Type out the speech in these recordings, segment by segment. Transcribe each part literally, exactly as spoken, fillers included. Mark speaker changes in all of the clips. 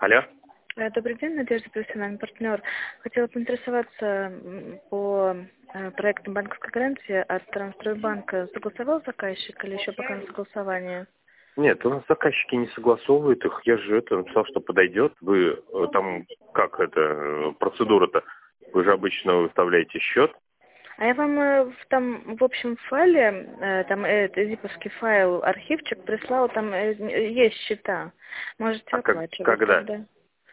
Speaker 1: Алло.
Speaker 2: Э, Добрый день, Надежда профессиональный партнер. Хотела поинтересоваться м, по э, проекту банковской гарантии от Трансстройбанка. Согласовал заказчик или еще пока на согласование?
Speaker 1: Нет, у нас заказчики не согласовывают их. Я же это написал, что подойдет. Вы э, там, как это, э, процедура-то? Вы же обычно выставляете счет.
Speaker 2: А я вам э, в там в общем файле, э, там э, это зиповский файл, архивчик прислала, там э, есть счета. Можете
Speaker 1: А как,
Speaker 2: оплачивать
Speaker 1: когда?
Speaker 2: тогда.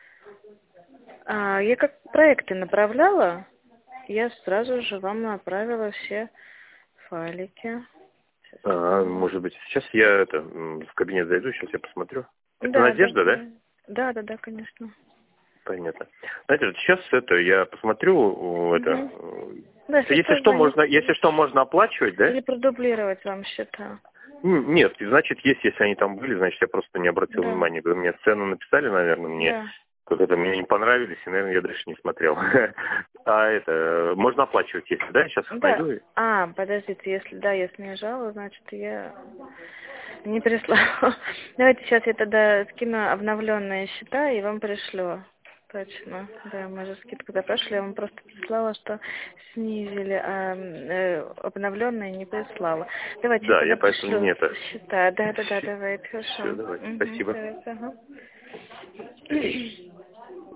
Speaker 2: А, я как проекты направляла, я сразу же вам направила все файлики. Сейчас я
Speaker 1: А,
Speaker 2: посмотрю.
Speaker 1: может быть, сейчас я это м, в кабинет зайду, сейчас я посмотрю. Это
Speaker 2: Да, да,
Speaker 1: Надежда, да?
Speaker 2: да. Да, да, да, конечно.
Speaker 1: Понятно. Знаете, вот сейчас это я посмотрю, о, это,
Speaker 2: Угу.
Speaker 1: э,
Speaker 2: Да, если
Speaker 1: если
Speaker 2: что,
Speaker 1: что можно,
Speaker 2: звоните.
Speaker 1: если что можно оплачивать, да?
Speaker 2: Или продублировать вам счета.
Speaker 1: М, Нет, значит, есть, если они там были, значит, я просто не обратил
Speaker 2: Да,
Speaker 1: внимания. Вы мне цену написали, наверное, мне
Speaker 2: да.
Speaker 1: как-то мне не понравились, и, наверное, я дальше не смотрел. А это, можно оплачивать, если, да? Сейчас их
Speaker 2: Да.
Speaker 1: найду.
Speaker 2: А, подождите, если да, если не жала, значит я не прислала. Давайте сейчас я тогда скину обновленные счета и вам пришлю. Точно. Да, мы же скидку запрашивали, я вам просто прислала, что снизили, а э, обновленные не прислала. Давайте я
Speaker 1: Да,
Speaker 2: тогда
Speaker 1: я поэтому
Speaker 2: пришлю
Speaker 1: не это.
Speaker 2: счета. Да, да, да, давайте,
Speaker 1: Все,
Speaker 2: хорошо.
Speaker 1: давайте,
Speaker 2: Угу,
Speaker 1: спасибо.
Speaker 2: давайте, ага.